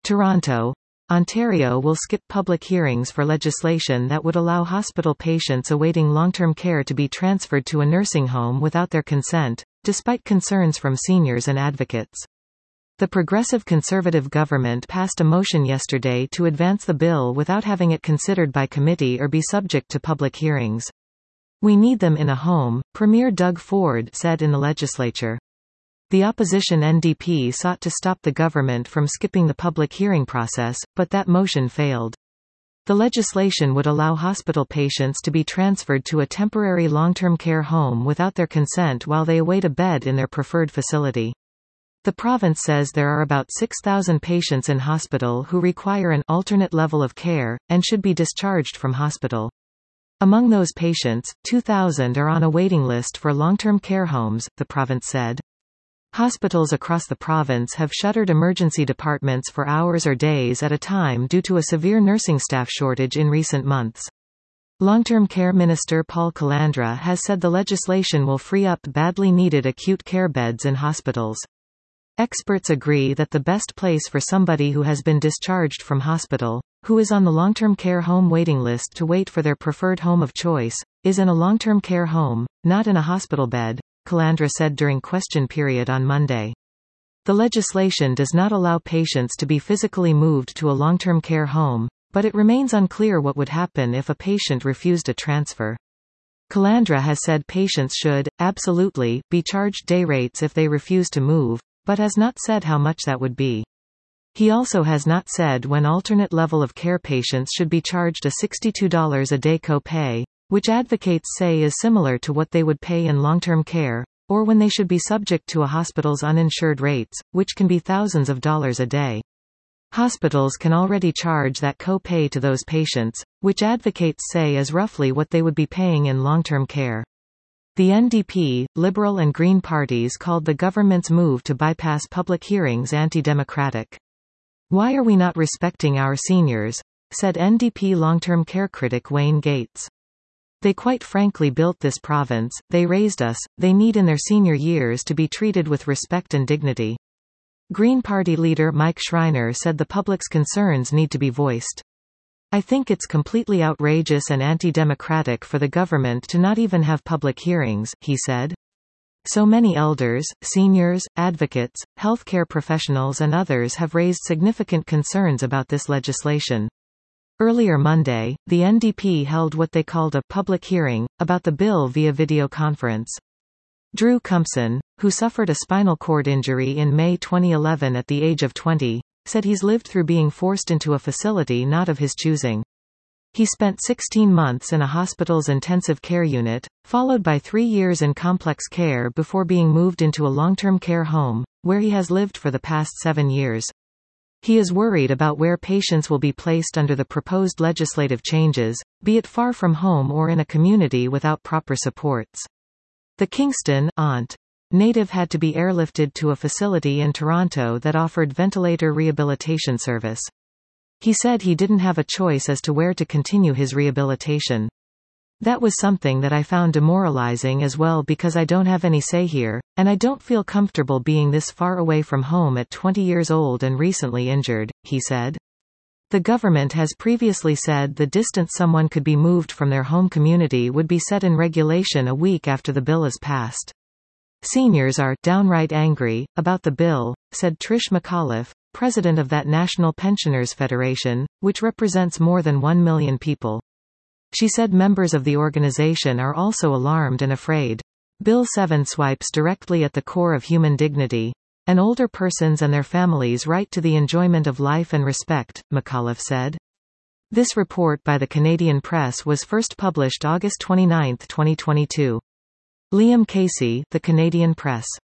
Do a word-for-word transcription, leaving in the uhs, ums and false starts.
Toronto, Ontario will skip public hearings for legislation that would allow hospital patients awaiting long-term care to be transferred to a nursing home without their consent, despite concerns from seniors and advocates. The Progressive Conservative government passed a motion yesterday to advance the bill without having it considered by committee or be subject to public hearings. "We need them in a home," Premier Doug Ford said in the legislature. The opposition N D P sought to stop the government from skipping the public hearing process, but that motion failed. The legislation would allow hospital patients to be transferred to a temporary long-term care home without their consent while they await a bed in their preferred facility. The province says there are about six thousand patients in hospital who require an alternate level of care, and should be discharged from hospital. Among those patients, two thousand are on a waiting list for long-term care homes, the province said. Hospitals across the province have shuttered emergency departments for hours or days at a time due to a severe nursing staff shortage in recent months. Long-term care minister Paul Calandra has said the legislation will free up badly needed acute care beds in hospitals. Experts agree that the best place for somebody who has been discharged from hospital, who is on the long-term care home waiting list to wait for their preferred home of choice, is in a long-term care home, not in a hospital bed, Calandra said during question period on Monday. The legislation does not allow patients to be physically moved to a long-term care home, but it remains unclear what would happen if a patient refused a transfer. Calandra has said patients should, absolutely, be charged day rates if they refuse to move, but has not said how much that would be. He also has not said when alternate level of care patients should be charged a sixty-two dollars a day co-pay, which advocates say is similar to what they would pay in long-term care, or when they should be subject to a hospital's uninsured rates, which can be thousands of dollars a day. Hospitals can already charge that co-pay to those patients, which advocates say is roughly what they would be paying in long-term care. The N D P, Liberal and Green parties called the government's move to bypass public hearings anti-democratic. "Why are we not respecting our seniors?" said N D P long-term care critic Wayne Gates. "They quite frankly built this province, they raised us, they need in their senior years to be treated with respect and dignity." Green Party leader Mike Schreiner said the public's concerns need to be voiced. "I think it's completely outrageous and anti-democratic for the government to not even have public hearings," he said. "So many elders, seniors, advocates, healthcare professionals and others have raised significant concerns about this legislation." Earlier Monday, the N D P held what they called a public hearing about the bill via video conference. Drew Compson, who suffered a spinal cord injury in May twenty eleven at the age of twenty, said he's lived through being forced into a facility not of his choosing. He spent sixteen months in a hospital's intensive care unit, followed by three years in complex care before being moved into a long-term care home, where he has lived for the past seven years. He is worried about where patients will be placed under the proposed legislative changes, be it far from home or in a community without proper supports. The Kingston aunt native had to be airlifted to a facility in Toronto that offered ventilator rehabilitation service. He said he didn't have a choice as to where to continue his rehabilitation. "That was something that I found demoralizing as well because I don't have any say here, and I don't feel comfortable being this far away from home at twenty years old and recently injured," he said. The government has previously said the distance someone could be moved from their home community would be set in regulation a week after the bill is passed. "Seniors are downright angry about the bill," said Trish McAuliffe, president of that National Pensioners Federation, which represents more than one million people. She said members of the organization are also alarmed and afraid. Bill seven swipes directly at the core of human dignity, an older person's and their families' right to the enjoyment of life and respect, McAuliffe said. This report by the Canadian Press was first published August twenty-ninth, twenty twenty-two. Liam Casey, The Canadian Press.